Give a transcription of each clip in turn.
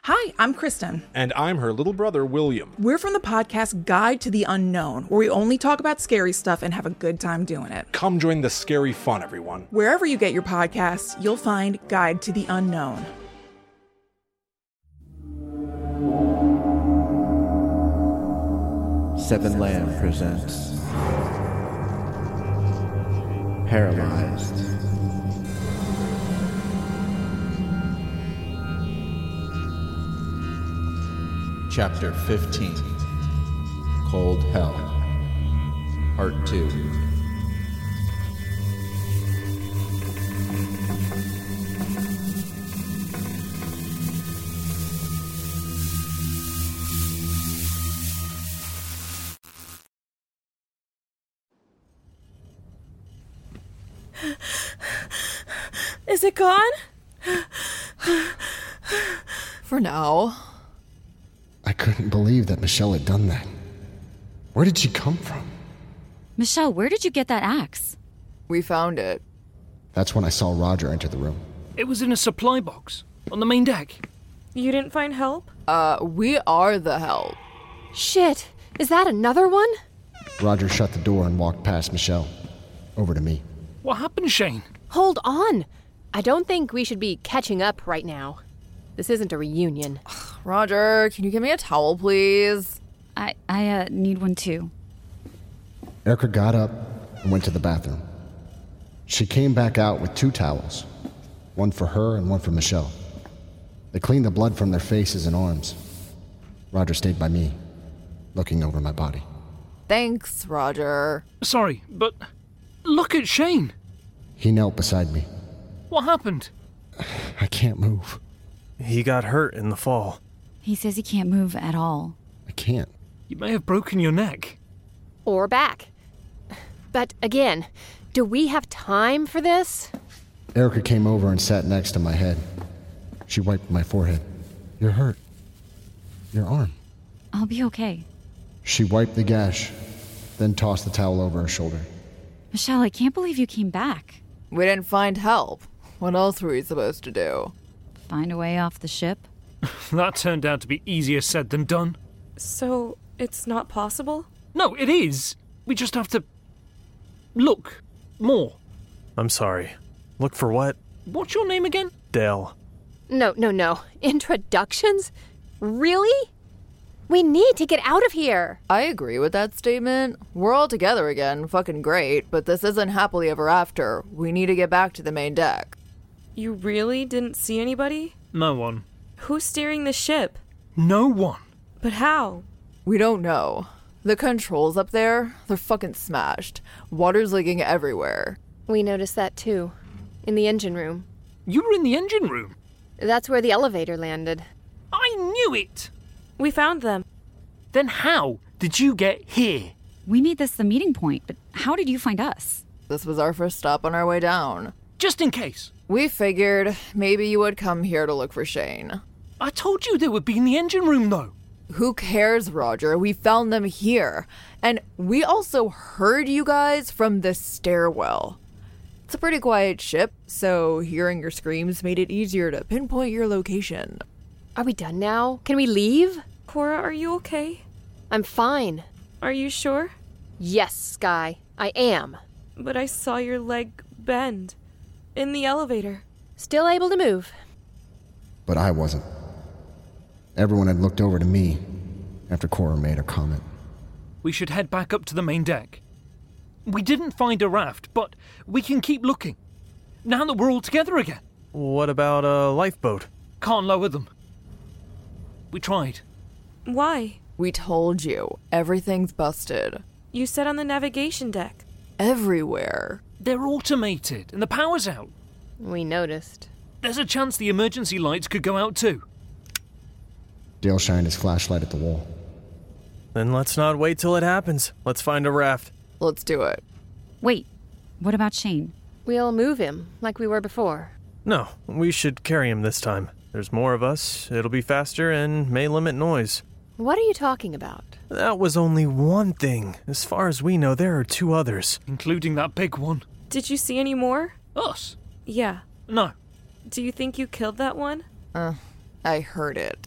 Hi, I'm Kristen. And I'm her little brother, William. We're from the podcast Guide to the Unknown, where we only talk about scary stuff and have a good time doing it. Come join the scary fun, everyone. Wherever you get your podcasts, you'll find Guide to the Unknown. Seven Lamb presents Paralyzed. Chapter 15, Cold Hell, Part 2. Is it gone? For now. I couldn't believe that Michelle had done that. Where did she come from? Michelle, where did you get that axe? We found it. That's when I saw Roger enter the room. It was in a supply box on the main deck. You didn't find help? We are the help. Shit, is that another one? Roger shut the door and walked past Michelle, over to me. What happened, Shane? Hold on. I don't think we should be catching up right now. This isn't a reunion. Roger, can you give me a towel, please? I need one too. Erica got up and went to the bathroom. She came back out with 2 towels, one for her and one for Michelle. They cleaned the blood from their faces and arms. Roger stayed by me, looking over my body. Thanks, Roger. Sorry, but look at Shane. He knelt beside me. What happened? I can't move. He got hurt in the fall. He says he can't move at all. I can't. You may have broken your neck. Or back. But again, do we have time for this? Erica came over and sat next to my head. She wiped my forehead. You're hurt. Your arm. I'll be okay. She wiped the gash, then tossed the towel over her shoulder. Michelle, I can't believe you came back. We didn't find help. What else were we supposed to do? Find a way off the ship? That turned out to be easier said than done. So, it's not possible? No, it is. We just have to look more. I'm sorry. Look for what? What's your name again? Dale. No. Introductions? Really? We need to get out of here. I agree with that statement. We're all together again, fucking great, but this isn't happily ever after. We need to get back to the main deck. You really didn't see anybody? No one. Who's steering the ship? No one. But how? We don't know. The controls up there, they're fucking smashed. Water's leaking everywhere. We noticed that too. In the engine room. You were in the engine room? That's where the elevator landed. I knew it! We found them. Then how did you get here? We made this the meeting point, but how did you find us? This was our first stop on our way down. Just in case. We figured maybe you would come here to look for Shane. I told you they would be in the engine room, though. Who cares, Roger? We found them here. And we also heard you guys from the stairwell. It's a pretty quiet ship, so hearing your screams made it easier to pinpoint your location. Are we done now? Can we leave? Cora, are you okay? I'm fine. Are you sure? Yes, Sky, I am. But I saw your leg bend. In the elevator. Still able to move. But I wasn't. Everyone had looked over to me after Cora made her comment. We should head back up to the main deck. We didn't find a raft, but we can keep looking. Now that we're all together again. What about a lifeboat? Can't lower them. We tried. Why? We told you. Everything's busted. You said on the navigation deck. Everywhere. They're automated, and the power's out. We noticed. There's a chance the emergency lights could go out too. Dale shined his flashlight at the wall. Then let's not wait till it happens. Let's find a raft. Let's do it. Wait, what about Shane? We'll move him, like we were before. No, we should carry him this time. There's more of us, it'll be faster, and may limit noise. What are you talking about? That was only one thing. As far as we know, there are 2 others. Including that big one. Did you see any more? Us? Yeah. No. Do you think you killed that one? I heard it.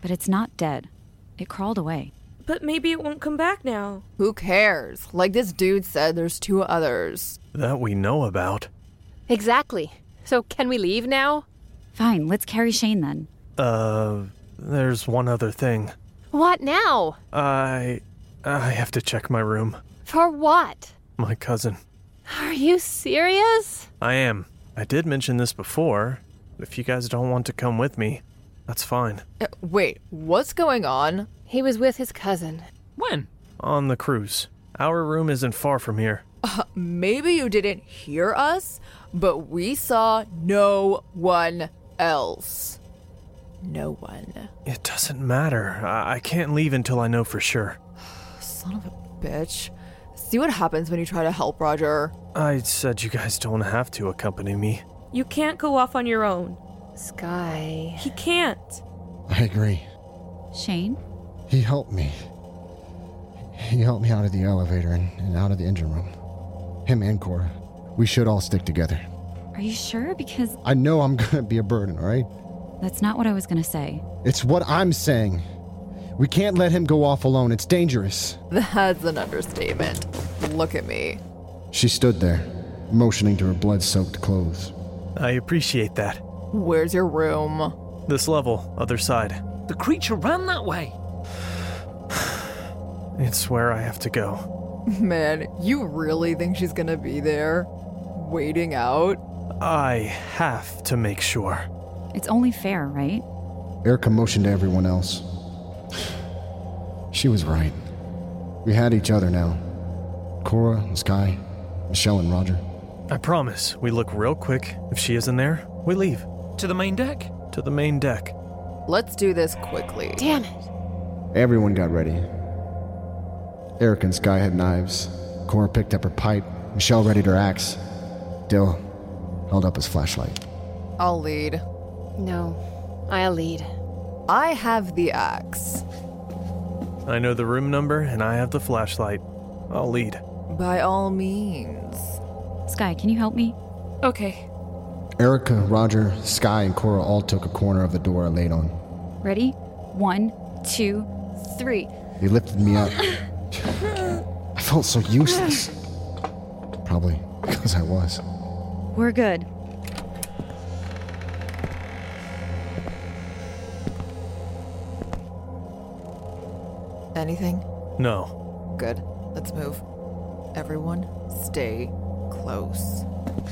but it's not dead. It crawled away. But maybe it won't come back now. Who cares? Like this dude said, there's 2 others. That we know about. Exactly. So can we leave now? Fine, let's carry Shane then. There's one other thing. What now? I have to check my room. For what? My cousin. Are you serious? I am. I did mention this before. If you guys don't want to come with me, that's fine. Wait, what's going on? He was with his cousin. When? On the cruise. Our room isn't far from here. Maybe you didn't hear us, but we saw no one else. No one. It doesn't matter. I can't leave until I know for sure. Son of a bitch. See what happens when you try to help, Roger. I said you guys don't have to accompany me. You can't go off on your own. Sky. He can't. I agree. Shane? He helped me. He helped me out of the elevator and out of the engine room. Him and Cora. We should all stick together. Are you sure? Because I know I'm gonna be a burden, all right? that's not what I was gonna say. It's what I'm saying. We can't let him go off alone. It's dangerous. That's an understatement. Look at me. She stood there, motioning to her blood-soaked clothes. I appreciate that. Where's your room? This level, other side. The creature ran that way. It's where I have to go. Man, you really think she's gonna be there? Waiting out? I have to make sure. It's only fair, right? Erica motioned to everyone else. She was right. We had each other now. Cora and Sky, Michelle and Roger. I promise, we look real quick. If she isn't there, we leave. To the main deck? To the main deck. Let's do this quickly. Damn it. Everyone got ready. Erica and Sky had knives. Cora picked up her pipe. Michelle readied her axe. Dill held up his flashlight. I'll lead. No, I'll lead. I have the axe. I know the room number, and I have the flashlight. I'll lead. By all means. Sky, can you help me? Okay. Erica, Roger, Sky, and Cora all took a corner of the door I laid on. Ready? 1, 2, 3. They lifted me up. I felt so useless. Probably because I was. We're good. Anything? No. Good. Let's move. Everyone, stay close.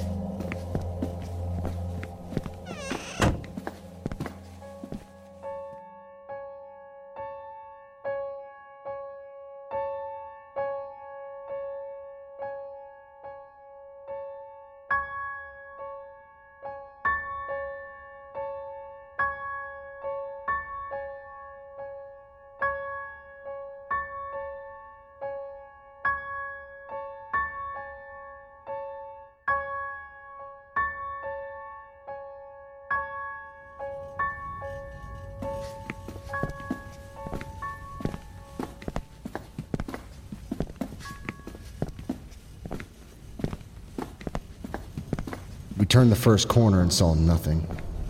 We turned the first corner and saw nothing.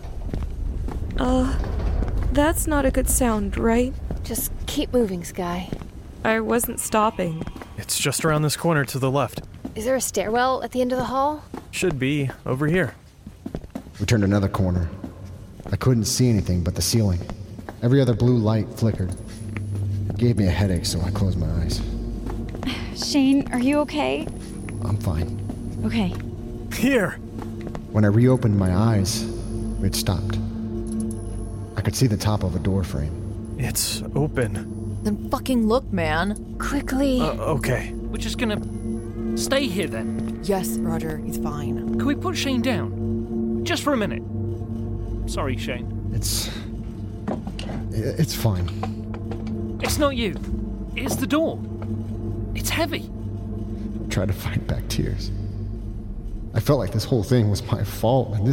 That's not a good sound, right? Just keep moving, Sky. I wasn't stopping. It's just around this corner to the left. Is there a stairwell at the end of the hall? Should be over here. We turned another corner. I couldn't see anything but the ceiling. Every other blue light flickered. It gave me a headache, so I closed my eyes. Shane, are you okay? I'm fine. Okay. Here! When I reopened my eyes, it stopped. I could see the top of a door frame. It's open. Then fucking look, man. Quickly. Okay. We're just gonna stay here then. Yes, Roger, he's fine. Can we put Shane down? Just for a minute. Sorry, Shane. It's fine. It's not you. It's the door. It's heavy. I tried to fight back tears. I felt like this whole thing was my fault, and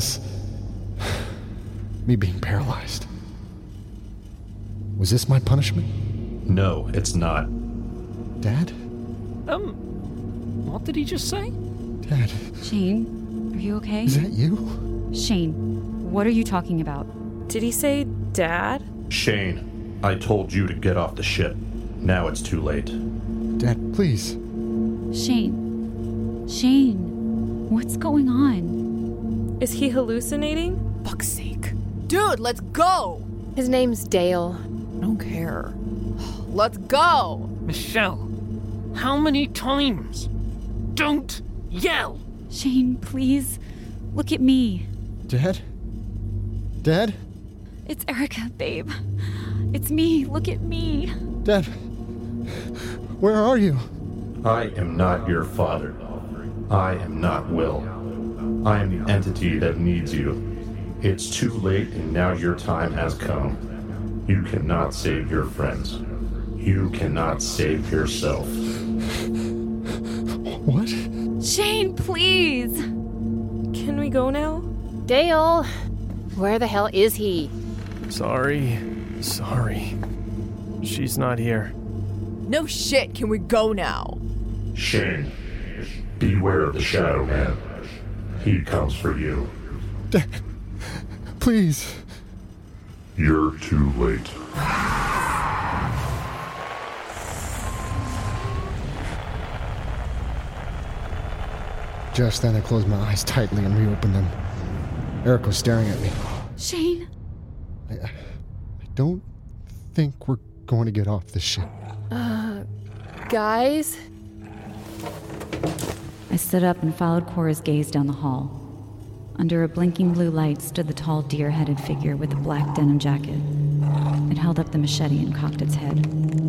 me being paralyzed. Was this my punishment? No, it's not. Dad? What did he just say? Dad, Shane, are you okay? is that you? Shane, what are you talking about? Did he say Dad? Shane, I told you to get off the ship. Now it's too late. Dad, please. Shane, what's going on? Is he hallucinating? Fuck's sake. Dude, let's go! His name's Dale. I don't care. Let's go! Michelle, how many times? Don't yell! Shane, please, look at me. Dad? Dad? It's Erica, babe. It's me, look at me. Dad? Where are you? I am not your father. I am not Will. I am the entity that needs you. It's too late, and now your time has come. You cannot save your friends. You cannot save yourself. What? Shane, please. Can we go now? Dale, where the hell is he? Sorry. She's not here. No shit, can we go now? Shane, beware of the Shadow Man. He comes for you. Dad, please. You're too late. Just then I closed my eyes tightly and reopened them. Eric was staring at me. Shane. I don't think we're going to get off this ship. Guys? I stood up and followed Cora's gaze down the hall. Under a blinking blue light stood the tall deer-headed figure with the black denim jacket. It held up the machete and cocked its head.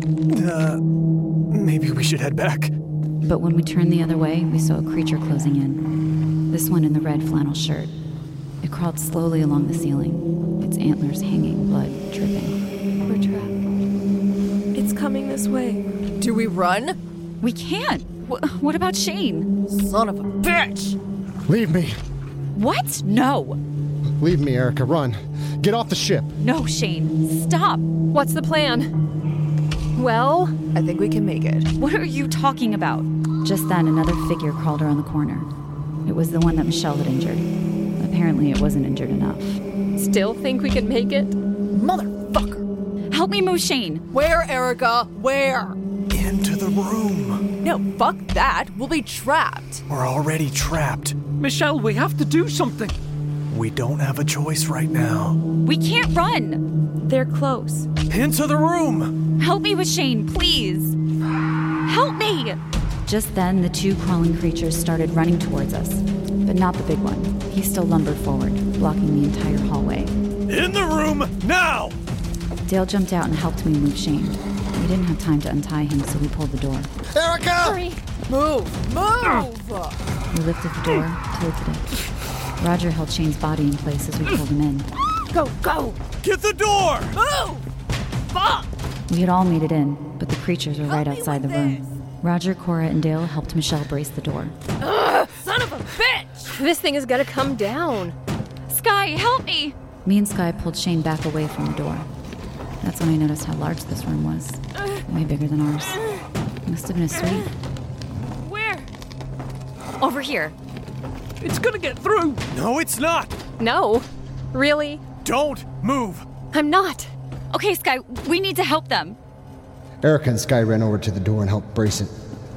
Maybe we should head back. But when we turned the other way, we saw a creature closing in. This one in the red flannel shirt. It crawled slowly along the ceiling, its antlers hanging, blood dripping. We're trapped. It's coming this way. Do we run? We can't. What about Shane? Son of a bitch! Leave me. What? No. Leave me, Erica. Run. Get off the ship. No, Shane. Stop. What's the plan? Well, I think we can make it. What are you talking about? Just then, another figure crawled around the corner. It was the one that Michelle had injured. Apparently, it wasn't injured enough. still think we can make it? Motherfucker! Help me move Shane. Where, Erica? Where? Into the room. No, fuck that. We'll be trapped. We're already trapped. Michelle, we have to do something. We don't have a choice right now. We can't run. They're close. Into the room. Help me with Shane, please. Help me. Just then, the two crawling creatures started running towards us, but not the big one. He still lumbered forward, blocking the entire hallway. In the room, now! Dale jumped out and helped me move Shane. We didn't have time to untie him, so we pulled the door. Erica! Hurry! Move! We lifted the door, tilted it. Roger held Shane's body in place as we pulled him in. Go, go! Get the door! Move! Fuck! We had all made it in, but the creatures were right outside the room. Roger, Cora, and Dale helped Michelle brace the door. Son of a bitch! This thing is gonna come down. Sky, help me! Me and Sky pulled Shane back away from the door. That's when I noticed how large this room was. Way bigger than ours. It must have been a suite. Where? Over here. It's gonna get through. No, it's not. No. Really? Don't move. I'm not. Okay, Sky, we need to help them. Erica and Sky ran over to the door and helped brace it.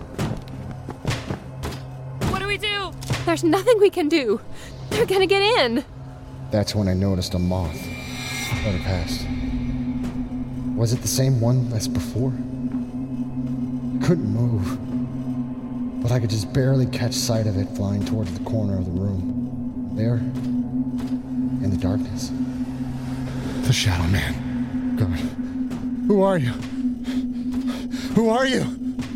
What do we do? There's nothing we can do. They're gonna get in. That's when I noticed a moth floated past. Was it the same one as before? I couldn't move, but I could just barely catch sight of it flying towards the corner of the room. There, in the darkness. The Shadow Man. God. Who are you? Who are you?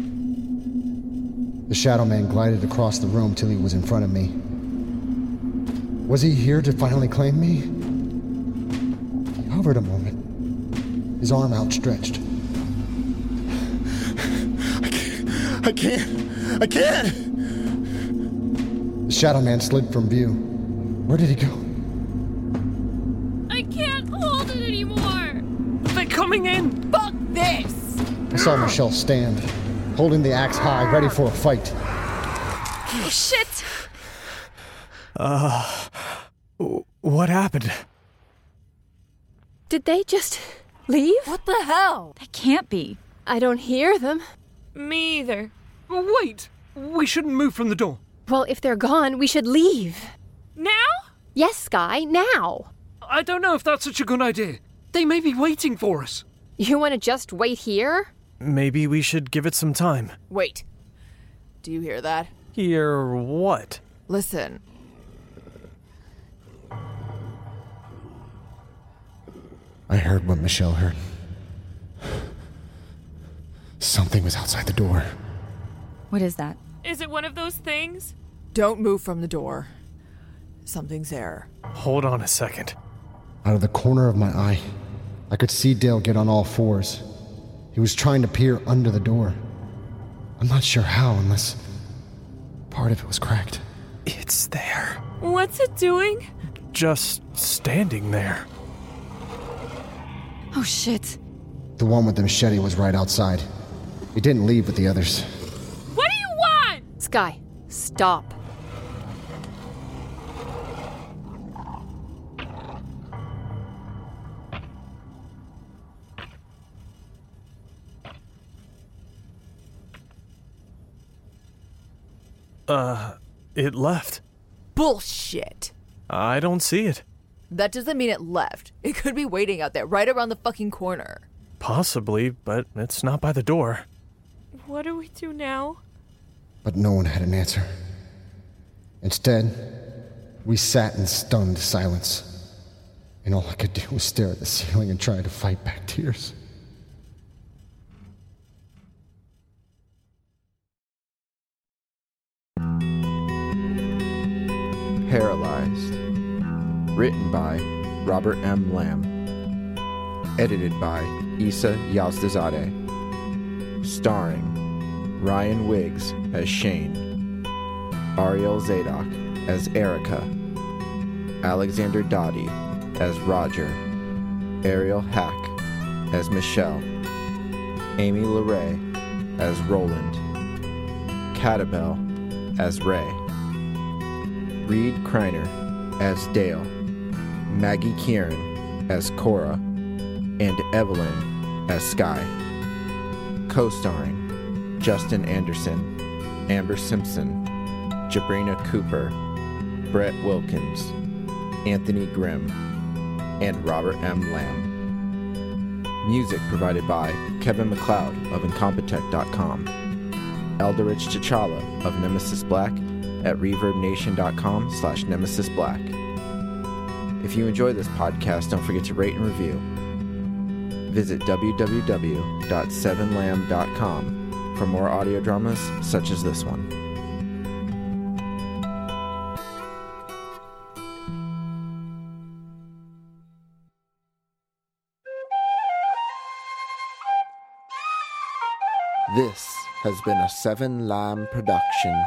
The Shadow Man glided across the room till he was in front of me. Was he here to finally claim me? He hovered a moment, his arm outstretched. I can't! The Shadow Man slid from view. Where did he go? I can't hold it anymore. They're coming in. Fuck this! I saw Michelle stand, holding the axe high, ready for a fight. Oh, shit! What happened? Did they just Leave? What the hell? That can't be. I don't hear them. Me either. Wait! We shouldn't move from the door. Well, if they're gone, we should leave. Now? Yes, Sky, now. I don't know if that's such a good idea. They may be waiting for us. You want to just wait here? Maybe we should give it some time. Wait. Do you hear that? Hear what? Listen. I heard what Michelle heard. Something was outside the door. What is that? Is it one of those things? Don't move from the door. Something's there. Hold on a second. Out of the corner of my eye, I could see Dale get on all fours. He was trying to peer under the door. I'm not sure how, unless part of it was cracked. It's there. What's it doing? Just standing there. Oh, shit. The one with the machete was right outside. He didn't leave with the others. What do you want? Sky, stop. It left. Bullshit. I don't see it. That doesn't mean it left. It could be waiting out there, right around the fucking corner. Possibly, but it's not by the door. What do we do now? But no one had an answer. Instead, we sat in stunned silence. And all I could do was stare at the ceiling and try to fight back tears. Paralyzed. Written by Robert M. Lamb. Edited by Issa Yazdazadeh. Starring Ryan Wiggs as Shane, Ariel Zadok as Erica, Alexander Dottie as Roger, Ariel Hack as Michelle, Amy LeRae as Roland, Catabel as Ray, Reed Kreiner as Dale, Maggie Kieran as Cora, and Evelyn as Sky. Co-starring Justin Anderson, Amber Simpson, Jabrina Cooper, Brett Wilkins, Anthony Grimm, and Robert M. Lamb. Music provided by Kevin MacLeod of Incompetech.com, Eldritch T'Challa of Nemesis Black at ReverbNation.com/NemesisBlack. If you enjoy this podcast, don't forget to rate and review. Visit www.7lamb.com for more audio dramas such as this one. This has been a 7 Lamb production.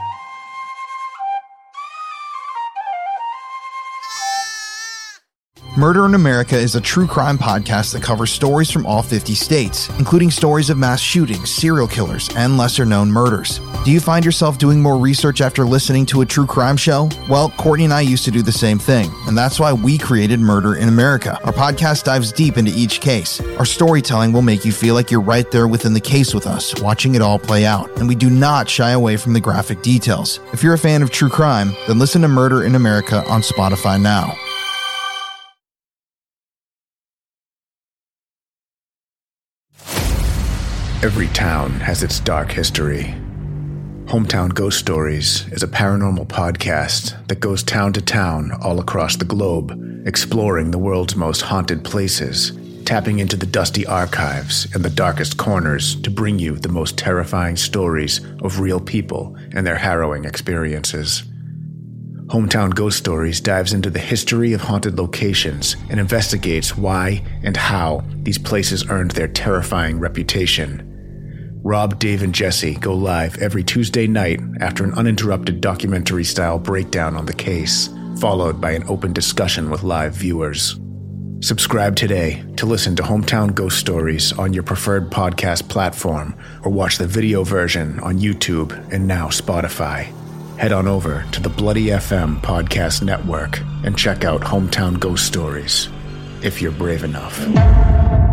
Murder in America is a true crime podcast that covers stories from all 50 states, including stories of mass shootings, serial killers, and lesser-known murders. Do you find yourself doing more research after listening to a true crime show? Well, Courtney and I used to do the same thing, and that's why we created Murder in America. Our podcast dives deep into each case. Our storytelling will make you feel like you're right there within the case with us, watching it all play out, and we do not shy away from the graphic details. If you're a fan of true crime, then listen to Murder in America on Spotify now. Every town has its dark history. Hometown Ghost Stories is a paranormal podcast that goes town to town all across the globe, exploring the world's most haunted places, tapping into the dusty archives and the darkest corners to bring you the most terrifying stories of real people and their harrowing experiences. Hometown Ghost Stories dives into the history of haunted locations and investigates why and how these places earned their terrifying reputation. Rob, Dave, and Jesse go live every Tuesday night after an uninterrupted documentary-style breakdown on the case, followed by an open discussion with live viewers. Subscribe today to listen to Hometown Ghost Stories on your preferred podcast platform, or watch the video version on YouTube and now Spotify. Head on over to the Bloody FM Podcast Network and check out Hometown Ghost Stories, if you're brave enough.